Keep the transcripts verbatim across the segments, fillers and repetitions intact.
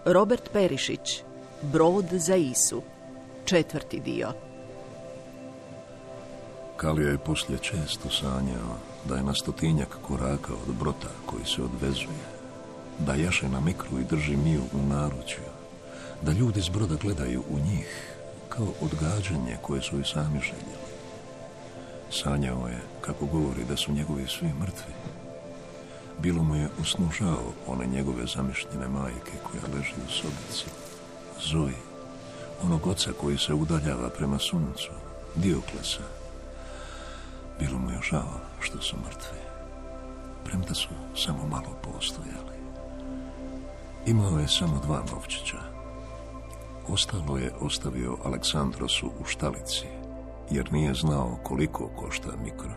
Robert Perišić, Brod za Isu, četvrti dio. Kalija je poslije često sanjao da je na stotinjak koraka od brota koji se odvezuje, da jaše na mikru i drži Miju u naručju, da ljudi s broda gledaju u njih kao odgađanje koje su i sami željeli. Sanjao je kako govori da su njegovi svi mrtvi. Bilo mu je u snu žao one njegove zamišljene majke koja leži u sobici, Zoji, onog oca koji se udaljava prema suncu, Dioklesa. Bilo mu je žao što su mrtvi, premda su samo malo postojali. Imao je samo dva novčića. Ostalo je ostavio Aleksandrosu u štalici, jer nije znao koliko košta mikro.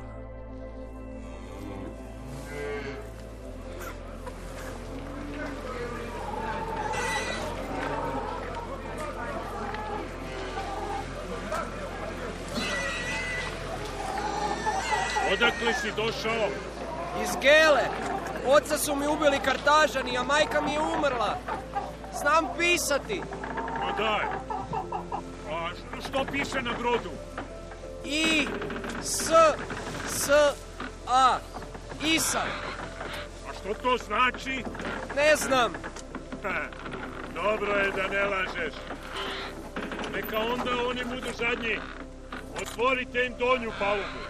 Odakle si došao? Iz Gele. Oca su mi ubili Kartažani, a majka mi je umrla. Znam pisati. Ma daj. A što piše na brodu? I, S, S, A. Isa. A što to znači? Ne znam. Ha, dobro je da ne lažeš. Neka onda oni budu zadnji. Otvorite im donju palubu.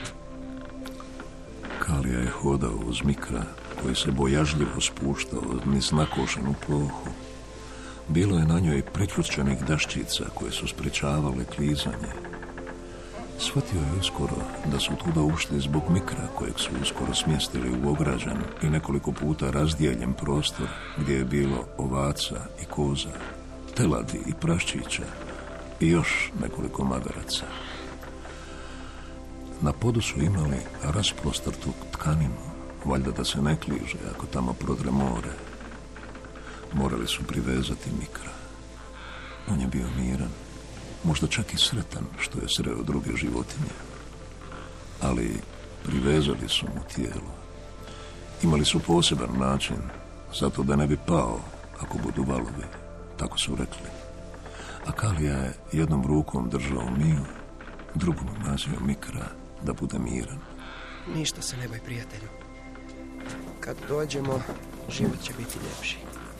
Kalija je hodao uz mikra koji se bojažljivo spuštao niz nakošenu plohu. Bilo je na njoj priključenih daščica koje su sprečavale klizanje. Shvatio je uskoro da su tuda ušli zbog mikra kojeg su uskoro smjestili u ograđen i nekoliko puta razdijeljen prostor gdje je bilo ovaca i koza, teladi i praščića i još nekoliko magaraca. Na podu su imali rasprostrtu tkaninu, valjda da se ne kliže ako tamo prodre more. Morali su privezati mikra. On je bio miran, možda čak i sretan što je sreo druge životinje. Ali privezali su mu tijelo. Imali su poseban način, zato da ne bi pao ako budu valovi, tako su rekli. A Kalija je jednom rukom držao Miju, drugom mazio mikra da bude miran. Ništa se ne boj, prijatelju. Kad dođemo, život će biti ljepši.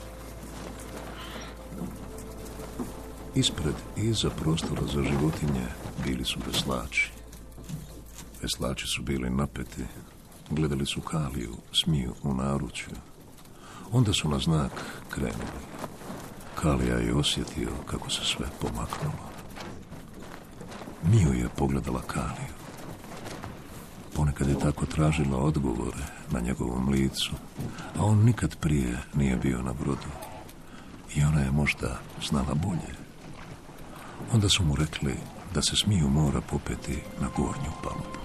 Ispred i iza prostora za životinje bili su veslači. Veslači su bili napeti, gledali su Kaliju, Smiju u naručju. Onda su na znak krenuli. Kalija je osjetio kako se sve pomaknulo. Miju je pogledala Kaliju. Ponekad je tako tražila odgovore na njegovom licu, a on nikad prije nije bio na brodu. I ona je možda znala bolje. Onda su mu rekli da se Smiju mora popeti na gornju palubu.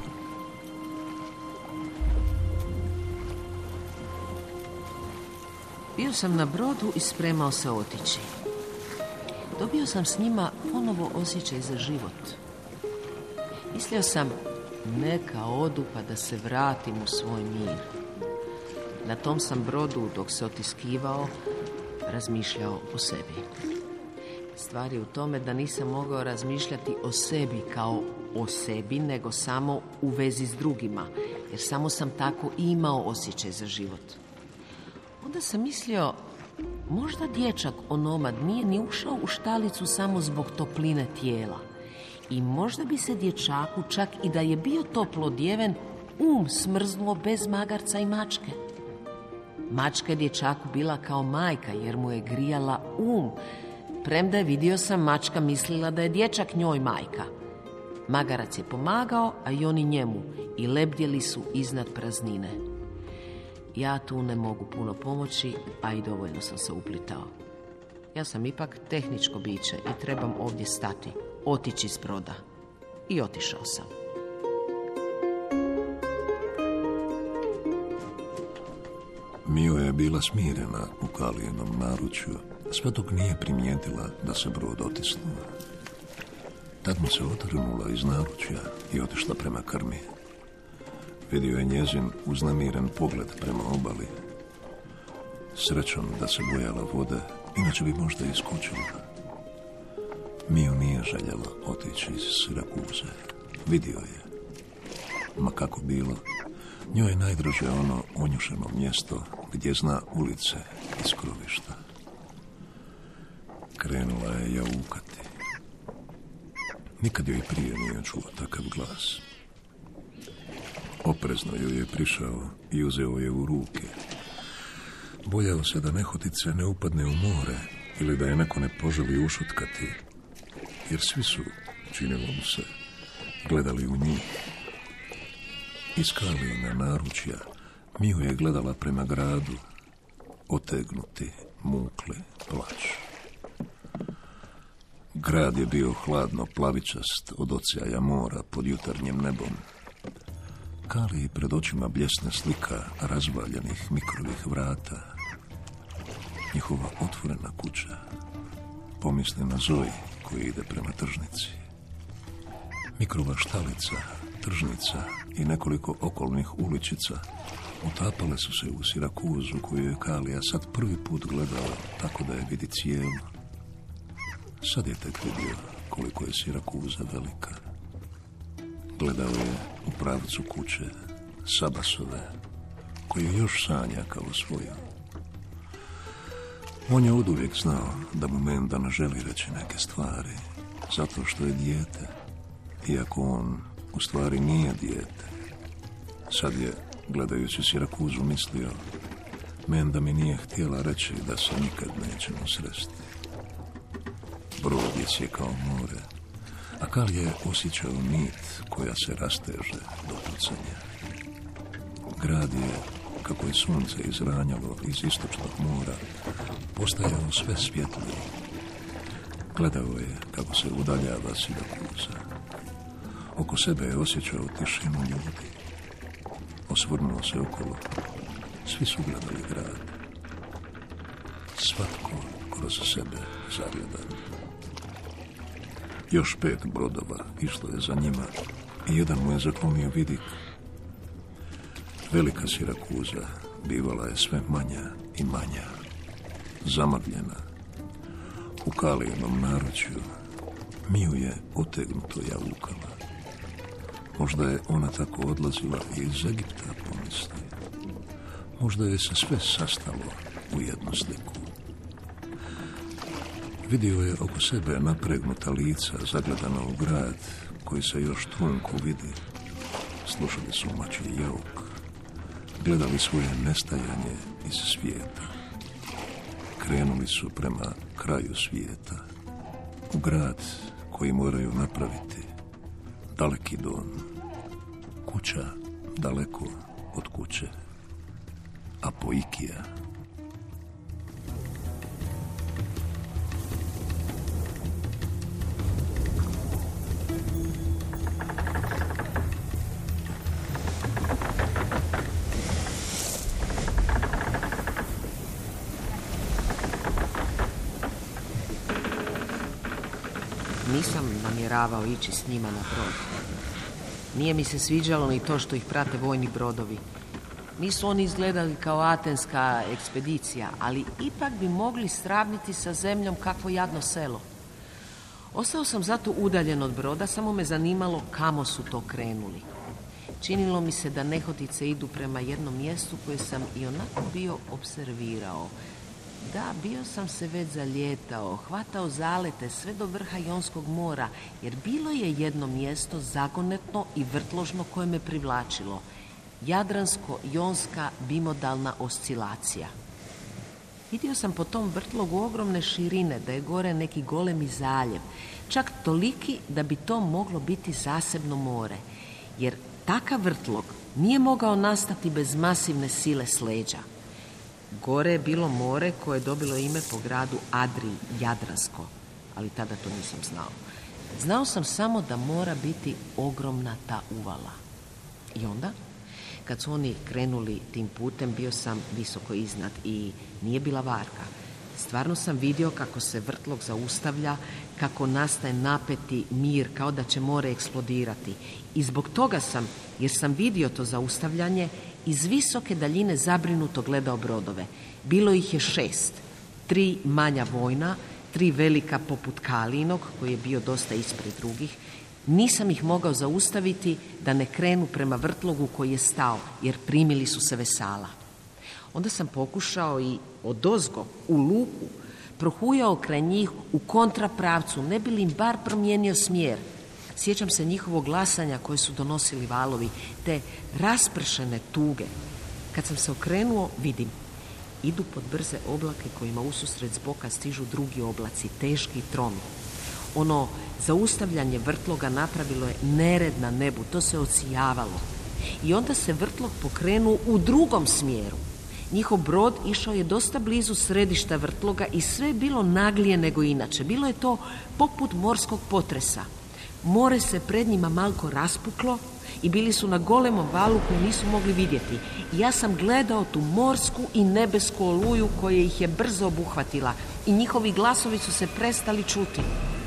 Bio sam na brodu i spremao se otići. Dobio sam s njima ponovo osjećaj za život. Mislio sam, neka odu pa da se vratim u svoj mir. Na tom sam brodu, dok se otiskivao, razmišljao o sebi. Stvar je u tome da nisam mogao razmišljati o sebi kao o sebi, nego samo u vezi s drugima, jer samo sam tako imao osjećaj za život. Onda sam mislio, možda dječak onomad nije ni ušao u štalicu samo zbog topline tijela. I možda bi se dječaku, čak i da je bio toplo odjeven, um smrznuo bez magarca i mačke. Mačka je dječaku bila kao majka jer mu je grijala um, premda je, vidio sam, mačka mislila da je dječak njoj majka. Magarac je pomagao, a i oni njemu, i lebdjeli su iznad praznine. Ja tu ne mogu puno pomoći, a i dovoljno sam se uplitao. Ja sam ipak tehničko biće i trebam ovdje stati, otići s broda. I otišao sam. Mio je bila smirena u Kalijinom naručju, sve dok nije primijetila da se brod otisnuo. Tad mu se otrnula iz naručja i otišla prema krmi. Vidio je njezin uznemiren pogled prema obali. Srećom da se bojala vode, inače bi možda iskočila. Miju nije željela otići iz Sirakuze. Vidio je. Ma kako bilo, njoj je najdraže ono onjušeno mjesto gdje zna ulice iz krovišta. Krenula je jaukati. Nikad joj prije nije čuo takav glas. Oprezno joj je prišao i uzeo je u ruke. Bojao se da nehotice ne upadne u more ili da je neko ne poželi ušutkati, jer svi su, činilo mu se, gledali u njih. Iz Kalijina naručja Miju je gledala prema gradu, otegnuti, mukli plač. Grad je bio hladno plavičast od oceaja mora pod jutarnjim nebom. Kaliji pred očima bljesne slika razvaljenih mikrovih vrata. Njihova otvorena kuća. Pomisli na Zoji koji ide prema tržnici. Mikrova štalica, tržnica i nekoliko okolnih uličica utapale su se u Sirakuzu koju je Kalija sad prvi put gledala tako da je vidi cijelu. Sad je tek vidio koliko je Sirakuza velika. Gledao je u pravcu kuće Sabasove, koju još sanja kao svoju. On je oduvijek znao da mu Menda ne želi reći neke stvari, zato što je dijete, iako on u stvari nije dijete. Sad je, gledajući Sirakuzu, mislio, Menda mi nije htjela reći da se nikad nećemo sresti. Brod je sjekao more, a Kal je osjećao nit koja se rasteže do pucanja. Grad je, kako je sunce izranjalo iz istočnog mora, postajao sve svjetliji. Gledao je kako se udaljava Sirakuza. Oko sebe je osjećao tišinu ljudi. Osvrnuo se okolo. Svi su gledali grad. Svatko kroz sebe zagledan. Još pet brodova išlo je za njima i jedan mu je zaklonio vidik. Velika Sirakuza bivala je sve manja i manja, zamagljena. U Kalijinom naručju Miju je otegnuto jaukala. Možda je ona tako odlazila i iz Egipta, pomisli. Možda je se sve sastalo u jednu sliku. Vidio je oko sebe napregnuta lica zagledana u grad koji se još trunku vidi. Slušali su mačji jauk. Gledali svoje nestajanje iz svijeta. Krenuli su prema kraju svijeta. U grad koji moraju napraviti. Daleki dom. Kuća daleko od kuće. Apoikija. Nisam namjeravao ići s njima na brod. Nije mi se sviđalo ni to što ih prate vojni brodovi. Nisu oni izgledali kao atenska ekspedicija, ali ipak bi mogli sravniti sa zemljom kakvo jadno selo. Ostao sam zato udaljen od broda, samo me zanimalo kamo su to krenuli. Činilo mi se da nehotice idu prema jednom mjestu koje sam i onako bio observirao. Da, bio sam se već zaljetao, hvatao zalete sve do vrha Jonskog mora, jer bilo je jedno mjesto zagonetno i vrtložno koje me privlačilo. Jadransko-jonska bimodalna oscilacija. Vidio sam po tom vrtlogu ogromne širine, da je gore neki golemi zaljev, čak toliki da bi to moglo biti zasebno more, jer takav vrtlog nije mogao nastati bez masivne sile s leđa. Gore je bilo more koje je dobilo ime po gradu Adri, Jadransko, ali tada to nisam znao. Znao sam samo da mora biti ogromna ta uvala. I onda, kad su oni krenuli tim putem, bio sam visoko iznad i nije bila varka. Stvarno sam vidio kako se vrtlog zaustavlja, kako nastaje napeti mir, kao da će more eksplodirati. I zbog toga sam, jer sam vidio to zaustavljanje, iz visoke daljine zabrinuto gledao brodove. Bilo ih je šest. Tri manja vojna, tri velika poput Kalinog, koji je bio dosta ispred drugih. Nisam ih mogao zaustaviti da ne krenu prema vrtlogu koji je stao, jer primili su se vesala. Onda sam pokušao i odozgo, u luku, prohujao kraj njih u kontrapravcu, ne bi li im bar promijenio smjer. Sjećam se njihovog glasanja koje su donosili valovi, te raspršene tuge. Kad sam se okrenuo, vidim, idu pod brze oblake kojima ususret zboka stižu drugi oblaci, teški i tromi. Ono zaustavljanje vrtloga napravilo je nered na nebu, to se odsijavalo. I onda se vrtlog pokrenuo u drugom smjeru. Njihov brod išao je dosta blizu središta vrtloga i sve je bilo naglije nego inače. Bilo je to poput morskog potresa. More se pred njima malko raspuklo i bili su na golemom valu koju nisu mogli vidjeti. I ja sam gledao tu morsku i nebesku oluju koja ih je brzo obuhvatila i njihovi glasovi su se prestali čuti.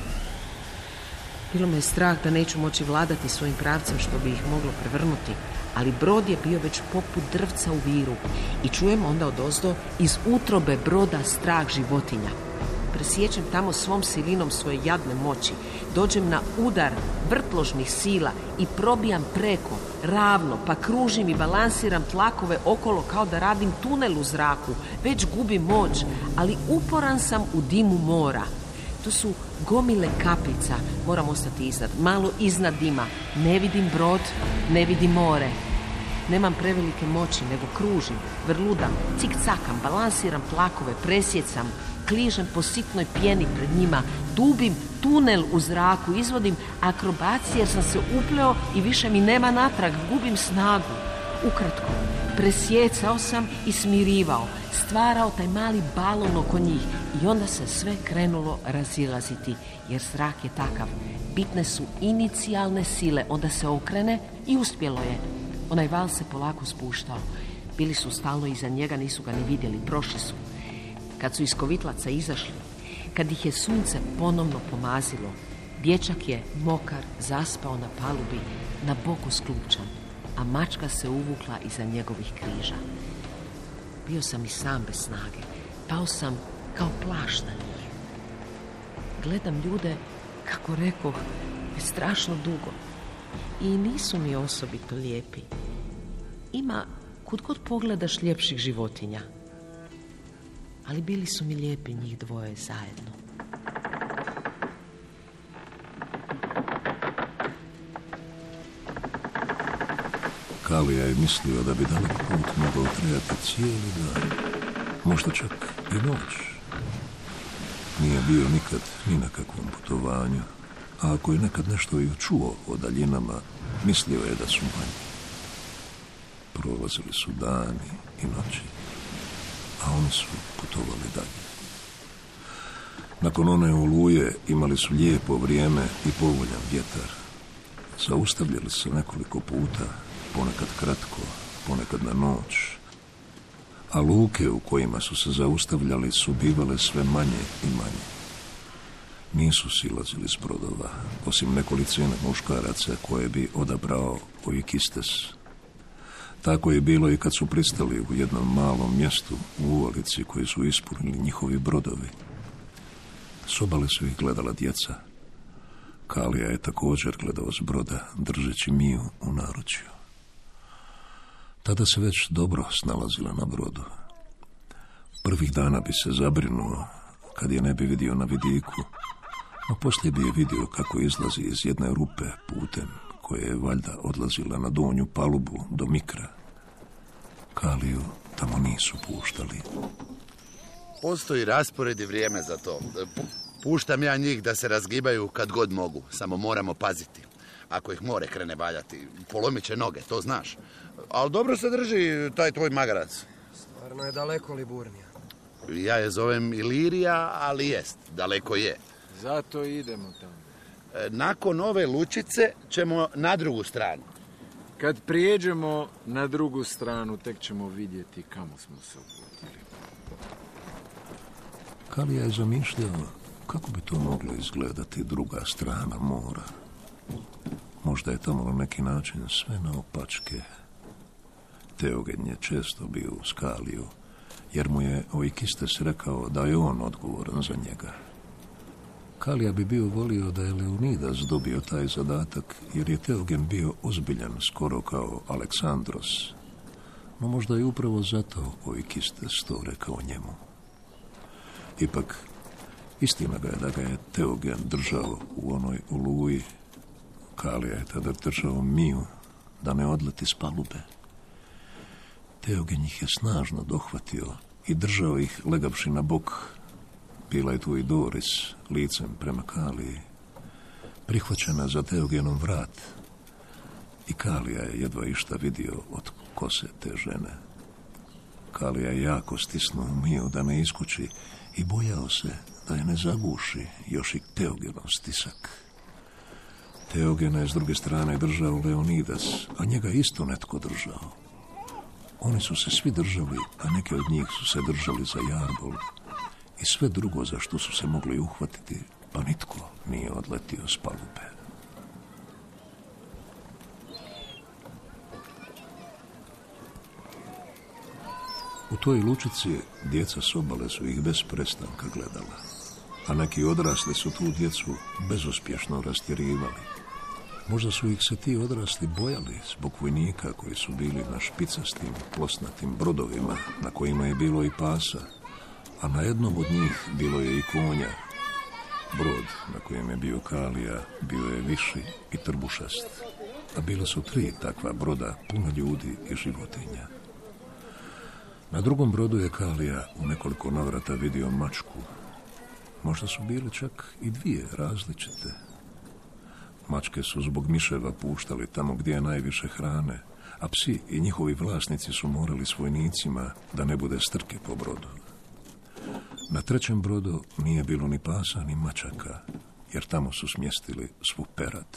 Bilo me je strah da neću moći vladati svojim pravcem što bi ih moglo prevrnuti, ali brod je bio već poput drvca u viru i čujem onda odozdo iz utrobe broda strah životinja. Presjećem tamo svom silinom svoje jadne moći, dođem na udar vrtložnih sila i probijam preko, ravno, pa kružim i balansiram tlakove okolo kao da radim tunel u zraku, već gubim moć, ali uporan sam u dimu mora. To su gomile kapljica, moram ostati iznad, malo iznad dima. Ne vidim brod, ne vidim more. Nemam prevelike moći, nego kružim, vrludam, cik-cakam, balansiram tlakove, presjecam, kližem po sitnoj pjeni pred njima, dubim tunel u zraku, izvodim akrobacije jer sam se upleo i više mi nema natrag, gubim snagu. Ukratko, presjecao sam i smirivao, stvarao taj mali balon oko njih i onda se sve krenulo razilaziti, jer zrak je takav. Bitne su inicijalne sile, onda se okrene i uspjelo je. Onaj val se polako spuštao. Bili su stalno iza njega, nisu ga ni vidjeli, prošli su. Kad su iz kovitlaca izašli, kad ih je sunce ponovno pomazilo, dječak je mokar zaspao na palubi, na boku sklupčan, a mačka se uvukla iza njegovih križa. Bio sam i sam bez snage, pao sam kao plašt na njih. Gledam ljude, kako rekoh, već strašno dugo i nisu mi osobito lijepi. Ima, kud god pogledaš, ljepših životinja, ali bili su mi lijepi njih dvoje zajedno. Kalija je mislio da bi dalek put mogao trajati cijeli dan, možda čak i noć. Nije bio nikad ni na kakvom putovanju, a ako je nekad nešto i čuo o daljinama, mislio je da su manji. Prolazili su dani i noći, a oni su putovali dalje. Nakon one oluje imali su lijepo vrijeme i povoljan vjetar. Zaustavljali se nekoliko puta, ponekad kratko, ponekad na noć, a luke u kojima su se zaustavljali su bivale sve manje i manje. Nisu silazili s brodova, osim nekolicine muškaraca koje bi odabrao Oikistes. Tako je bilo i kad su pristali u jednom malom mjestu u uvalici koje su ispunili njihovi brodovi. S obale su ih gledala djeca. Kalija je također gledao s broda, držeći Miju u naručju. Tada se već dobro snalazila na brodu. Prvih dana bi se zabrinuo kad je ne bi vidio na vidiku, no poslije bi je vidio kako izlazi iz jedne rupe putem koje je valjda odlazila na donju palubu do Mikra. Kaliju tamo nisu puštali. Postoji raspored i vrijeme za to. Puštam ja njih da se razgibaju kad god mogu, samo moramo paziti. Ako ih more krene valjati, polomit će noge, to znaš. Ali dobro se drži taj tvoj magarac. Stvarno je daleko Liburnija. Ja je zovem Ilirija, ali jest, daleko je. Zato idemo tamo. Nakon ove lučice ćemo na drugu stranu. Kad prijeđemo na drugu stranu, tek ćemo vidjeti kamo smo se uputili. Kalija je zamišljao kako bi to moglo izgledati druga strana mora. Možda je tamo na neki način sve naopačke. Teogen je često bio uz Kaliju jer mu je Oikistes rekao da je on odgovoran za njega. Kalija bi bio volio da je Leonidas dobio taj zadatak, jer je Teogen bio ozbiljan, skoro kao Aleksandros. No možda je upravo zato Oikistes to rekao njemu. Ipak, istina ga je da ga je Teogen držao u onoj oluji. Kalija je tada držao Miju da ne odleti s palube. Teogen ih je snažno dohvatio i držao ih legavši na bok. Bila je tu i Doris, licem prema Kaliji, prihvaćena za Teogenom vrat. I Kalija je jedva išta vidio od kose te žene. Kalija je jako stisnuo Miju da ne iskući i bojao se da je ne zaguši još i Teogenov stisak. Teogena je s druge strane držao Leonidas, a njega isto netko držao. Oni su se svi držali, a neke od njih su se držali za jarbol i sve drugo za što su se mogli uhvatiti, pa nitko nije odletio s palube. U toj lučici djeca s obale su ih bez prestanka gledala, a neki odrasli su tu djecu bezuspješno rastjerivali. Možda su ih se ti odrasli bojali zbog vojnika koji su bili na špicastim, plosnatim brodovima na kojima je bilo i pasa, a na jednom od njih bilo je i konja. Brod na kojem je bio Kalija bio je viši i trbušast, a bila su tri takva broda puno ljudi i životinja. Na drugom brodu je Kalija u nekoliko navrata vidio mačku. Možda su bile čak i dvije različite. Mačke su zbog miševa puštali tamo gdje je najviše hrane, a psi i njihovi vlasnici su morali s vojnicima da ne bude strke po brodu. Na trećem brodu nije bilo ni pasa ni mačaka, jer tamo su smjestili svu perad.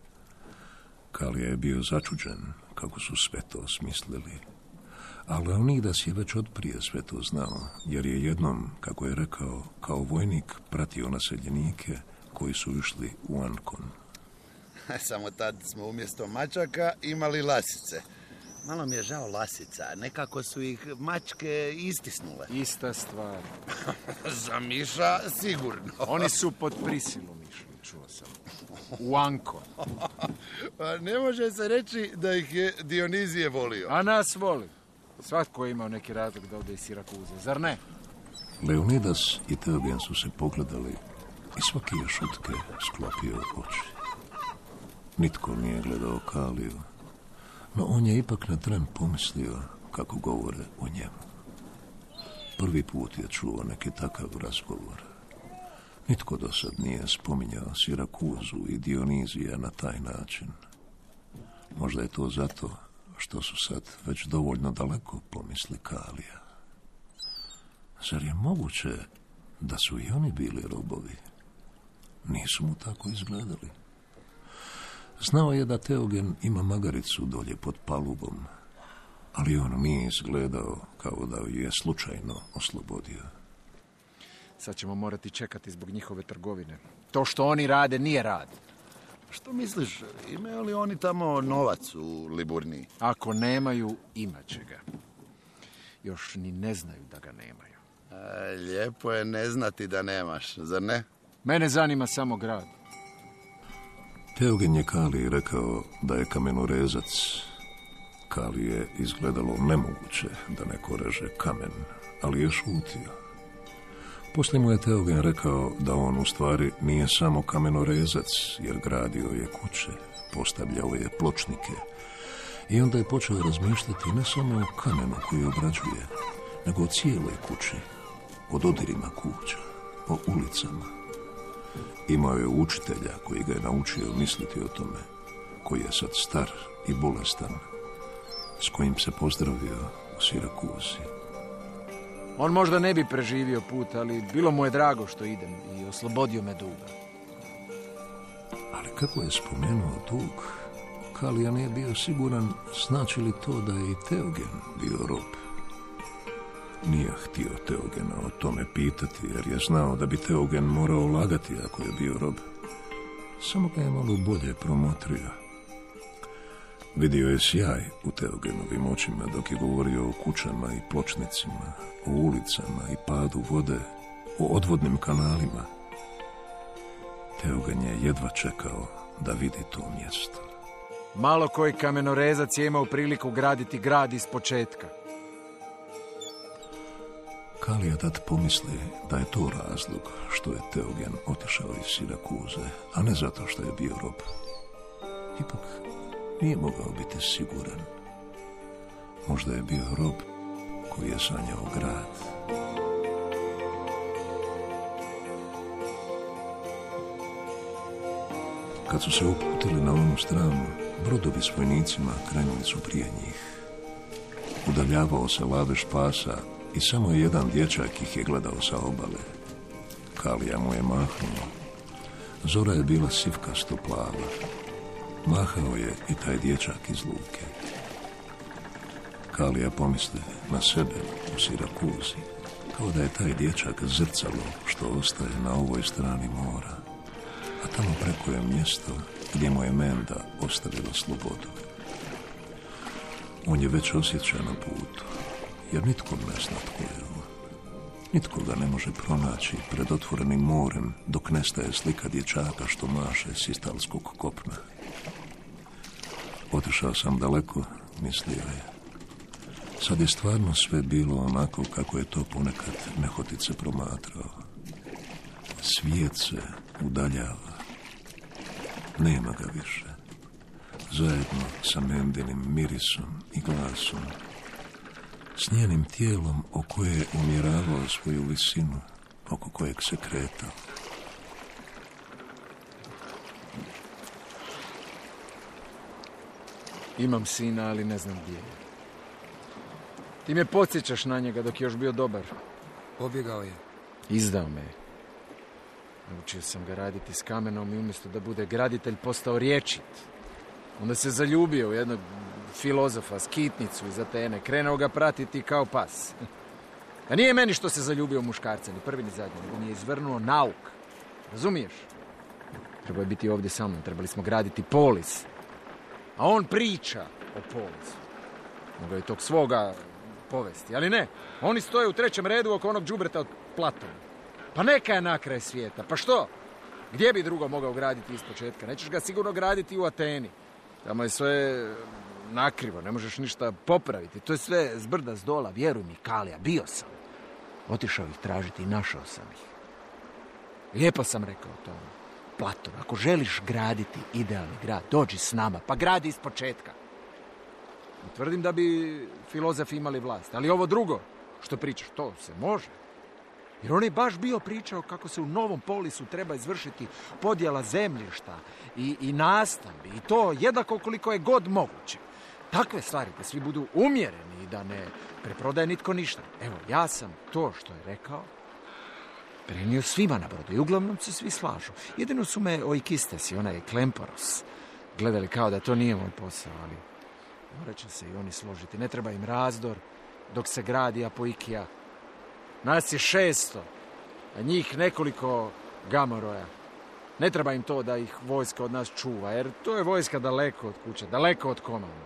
Kalija je bio začuđen kako su sve to smislili, a Leonidas je već odprije sve to znao, jer je jednom, kako je rekao, kao vojnik pratio naseljenike koji su išli u Ankon. Samo tad smo umjesto mačaka imali lasice. Malo mi je žao lasica, nekako su ih mačke istisnule. Ista stvar. Za miša sigurno. Oni su pod prisilom išli, čuo sam. U Ankon. Pa ne može se reći da ih je Dionizije volio. A nas voli. Svatko je imao neki razlog da ode iz Sirakuze, zar ne? Leonidas i Teogen su se pogledali i svaki je šutke sklopio oči. Nitko nije gledao Kaliju, no on je ipak na tren pomislio kako govore o njemu. Prvi put je čuo neki takav razgovor. Nitko do sad nije spominjao Sirakuzu i Dionizija na taj način. Možda je to zato što su sad već dovoljno daleko, pomisli Kalija. Zar je moguće da su i oni bili robovi? Nisu mu tako izgledali. Znao je da Teogen ima magaricu dolje pod palubom, ali on nije izgledao kao da ju je slučajno oslobodio. Sad ćemo morati čekati zbog njihove trgovine. To što oni rade nije rad. Što misliš, imaju li oni tamo novac u Liburniji? Ako nemaju, imat će ga. Još ni ne znaju da ga nemaju. A, lijepo je ne znati da nemaš, zar ne? Mene zanima samo grad. Teogen je Kaliji rekao da je kamenorezac. Kaliji je izgledalo nemoguće da neko reže kamen, ali je šutio. Poslije mu je Teogen rekao da on u stvari nije samo kamenorezac, jer gradio je kuće, postavljao je pločnike. I onda je počeo razmišljati ne samo o kamenu koji obrađuje, nego o cijeloj kući, o dodirima kuća, o ulicama. Imao je učitelja koji ga je naučio misliti o tome, koji je sad star i bolestan, s kojim se pozdravio u Sirakuzi. On možda ne bi preživio put, ali bilo mu je drago što idem i oslobodio me duga. Ali kako je spomenuo dug, Kalija nije bio siguran znači li to da je i Teogen bio rob. Nije htio Teogena o tome pitati, jer je znao da bi Teogen morao lagati ako je bio rob. Samo ga je malo bolje promotrio. Vidio je sjaj u Teogenovim očima dok je govorio o kućama i pločnicima, o ulicama i padu vode, o odvodnim kanalima. Teogen je jedva čekao da vidi to mjesto. Malo koji kamenorezac je imao priliku graditi grad iz početka. Kalija tad pomisli da je to razlog što je Teogen otišao iz Sirakuze, a ne zato što je bio rob. Ipak nije mogao biti siguran. Možda je bio rob koji je sanjao grad. Kad su se uputili na onu stranu, brodovi s vojnicima krenuli su prije njih. Udaljavao se lavež pasa i samo jedan dječak ih je gledao sa obale. Kalija mu je mahnuo. Zora je bila sivkasto plava. Mahao je i taj dječak iz luke. Kalija pomisli na sebe u Sirakuzi, kao da je taj dječak zrcalo što ostaje na ovoj strani mora, a tamo preko je mjesto gdje mu je Menda ostavila slobodu. On je već osjeća na putu, jer nitko ne zna tko je on. Nitko ga ne može pronaći pred otvorenim morem dok nestaje slika dječaka što maše s istalskog kopna. Otišao sam daleko, mislio je. Sad je stvarno sve bilo onako kako je to ponekad nehotice promatrao. Svijet se udaljava. Nema ga više. Zajedno sa Mendinim mirisom i glasom, s njenim tijelom o koje je umjeravao svoju visinu, oko kojeg se kretao. Imam sina, ali ne znam gdje je. Ti me podsjećaš na njega dok je još bio dobar. Pobjegao je. Izdao me je. Naučio sam ga raditi s kamenom i umjesto da bude graditelj postao rječit. Onda se zaljubio u jednog filozofa, skitnicu iz Atene. Krenuo ga pratiti kao pas. A nije meni što se zaljubio u muškarca, ni prvi ni zadnji. On je izvrnuo nauk. Razumiješ? Trebao je biti ovdje sa mnom. Trebali smo graditi polis. A on priča o polisu. Mogao je tog svoga povesti. Ali ne, oni stoje u trećem redu oko onog đubreta od Platona. Pa neka je na kraj svijeta. Pa što? Gdje bi drugo mogao graditi iz početka? Nećeš ga sigurno graditi u Ateni. Tamo je sve nakrivo, ne možeš ništa popraviti. To je sve zbrda zdola, vjeruj mi, Kalija, bio sam. Otišao ih tražiti i našao sam ih. Lijepo sam rekao to. Platon, ako želiš graditi idealni grad, dođi s nama, pa gradi iz početka. I tvrdim da bi filozofi imali vlast, ali ovo drugo što pričaš, to se može. Jer on je baš bio pričao kako se u novom polisu treba izvršiti podjela zemljišta i, i nastambi. I to jednako koliko je god moguće. Takve stvari da svi budu umjereni i da ne preprodaje nitko ništa. Evo, ja sam to što je rekao prenio svima na brodu i uglavnom se svi slažu. Jedino su me Oikistes i onaj Klemporos gledali kao da to nije moj posao, ali morat će se i oni složiti. Ne treba im razdor dok se gradi Apoikija. Nas je šesto, a njih nekoliko Gamoroja. Ne treba im to da ih vojska od nas čuva, jer to je vojska daleko od kuće, daleko od komanda.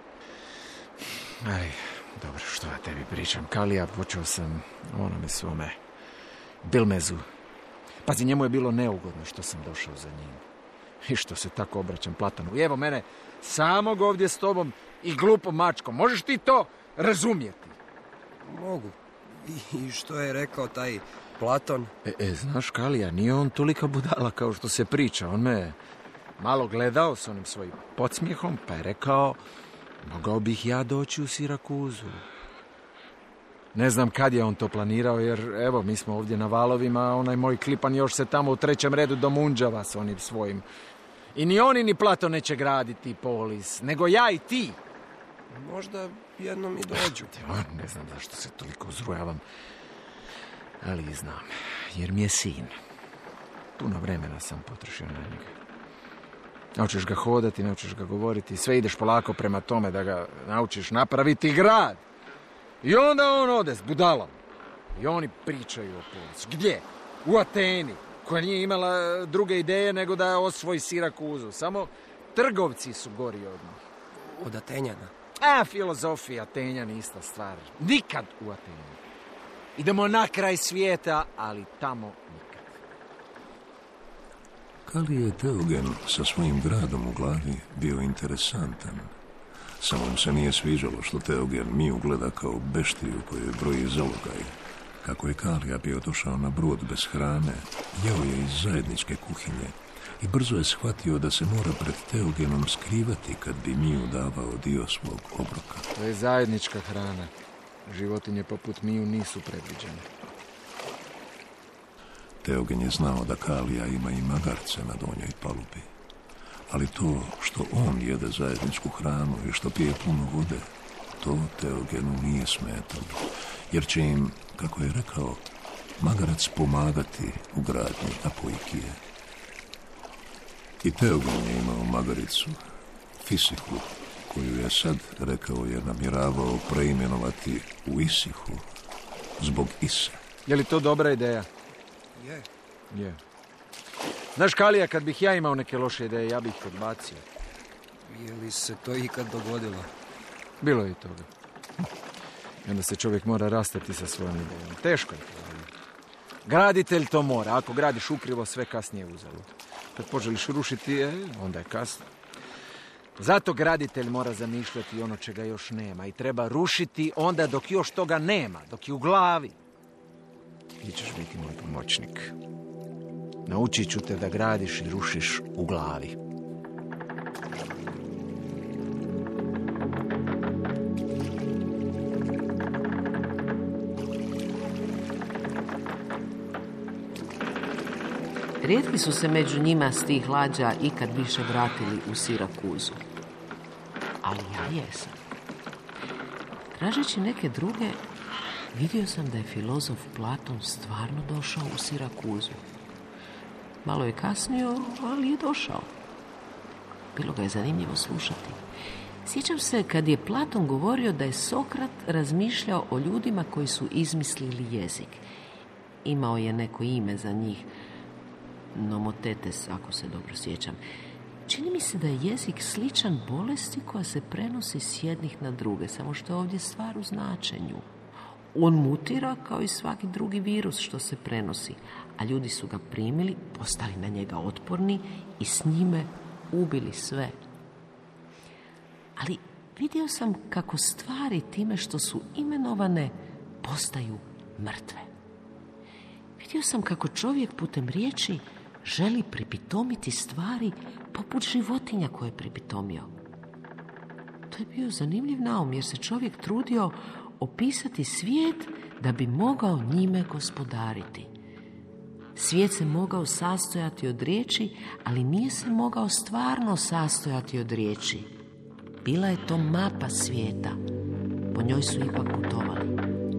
Aj, dobro, što ja tebi pričam. Kalija, počeo sam onome svome Bilmezu. Pazi, njemu je bilo neugodno što sam došao za njim. I što se tako obraćam Platonu. I evo mene samog ovdje s tobom i glupom mačkom. Možeš ti to razumjeti? Mogu. I što je rekao taj Platon? E, e, znaš, Kalija, nije on tolika budala kao što se priča. On me malo gledao s onim svojim podsmijehom, pa je rekao, mogao bih ja doći u Sirakuzu. Ne znam kad je on to planirao, jer evo, mi smo ovdje na valovima, a onaj moj klipan još se tamo u trećem redu domunđava s onim svojim. I ni oni ni Platon neće graditi polis, nego ja i ti. Možda jednom i dođu. Ne znam zašto se toliko uzrujavam, ali znam, jer mi je sin. Puno vremena sam potrošio na njega. Naučiš ga hodati, naučiš ga govoriti, sve ideš polako prema tome da ga naučiš napraviti grad. I onda on ode s budalom. I oni pričaju o polisu. Gdje? U Ateni, koja nije imala druge ideje nego da osvoji Sirakuzu. Samo trgovci su gori od njih. Od Atenjana. A, filozofija, Atenjan, ista stvar. Nikad u Atenu. Idemo na kraj svijeta, ali tamo nikad. Kali je Teogen sa svojim gradom u glavi bio interesantan. Samo mu se nije sviđalo što Teogen Miju gleda kao beštiju koju broji zalogaj. Kako je Kalija bio došao na brod bez hrane, jeo je iz zajedničke kuhinje i brzo je shvatio da se mora pred Teogenom skrivati kad bi Miju davao dio svog obroka. To je zajednička hrana. Životinje poput Miju nisu predviđene. Teogen je znao da Kalija ima i magarce na donjoj palubi. Ali to što on jede zajedničku hranu i što pije puno vode, to Teogenu nije smetalo, jer će im, kako je rekao, magarac pomagati u gradnji Apoikije. I Teogen je imao magaricu, Fisihu, koju je sad, rekao je, namjeravao preimenovati u Isihu, zbog Ise. Je li to dobra ideja? Je. Je. Znaš, Kalija, kad bih ja imao neke loše ideje, ja bih ih odbacio. Je li se to ikad dogodilo? Bilo je i toga. I onda se čovjek mora rastati sa svojom idejom. Teško je to. Graditelj to mora. Ako gradiš ukrivo, sve kasnije uzalud. Kad poželiš rušiti, e, onda je kasno. Zato graditelj mora zamišljati ono čega još nema i treba rušiti onda dok još toga nema, dok je u glavi. Ti ćeš biti moj pomoćnik. Naučit ću te da gradiš i rušiš u glavi. Rijetki su se među njima s tih lađa ikad više vratili u Sirakuzu. Ali ja jesam. Tražeći neke druge, vidio sam da je filozof Platon stvarno došao u Sirakuzu. Malo je kasnio, ali je došao. Bilo ga je zanimljivo slušati. Sjećam se kad je Platon govorio da je Sokrat razmišljao o ljudima koji su izmislili jezik. Imao je neko ime za njih, Nomotetes, ako se dobro sjećam. Čini mi se da je jezik sličan bolesti koja se prenosi s jednih na druge, samo što je ovdje stvar u značenju. On mutira kao i svaki drugi virus što se prenosi, a ljudi su ga primili, postali na njega otporni i s njime ubili sve. Ali vidio sam kako stvari time što su imenovane postaju mrtve. Vidio sam kako čovjek putem riječi želi pripitomiti stvari poput životinja koje je pripitomio. To je bio zanimljiv naum jer se čovjek trudio opisati svijet da bi mogao njime gospodariti. Svijet se mogao sastojati od riječi, ali nije se mogao stvarno sastojati od riječi. Bila je to mapa svijeta. Po njoj su ipak putovali.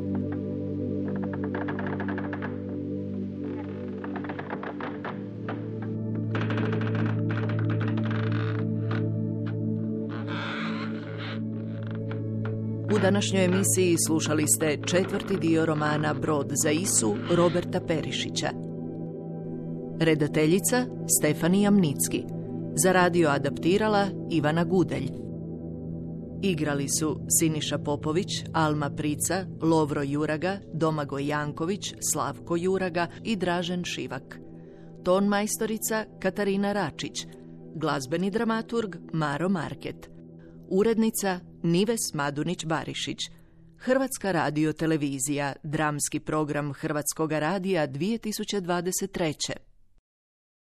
U današnjoj emisiji slušali ste četvrti dio romana Brod za Isu Roberta Perišića. Redateljica Stefanija Mnicki. Za radio adaptirala Ivana Gudelj. Igrali su Siniša Popović, Alma Prica, Lovro Juraga, Domagoj Janković, Slavko Juraga i Dražen Šivak. Ton majstorica Katarina Račić. Glazbeni dramaturg Maro Market. Urednica Nives Madunić-Barišić. Hrvatska radiotelevizija, dramski program Hrvatskoga radija dvije tisuće dvadeset treće.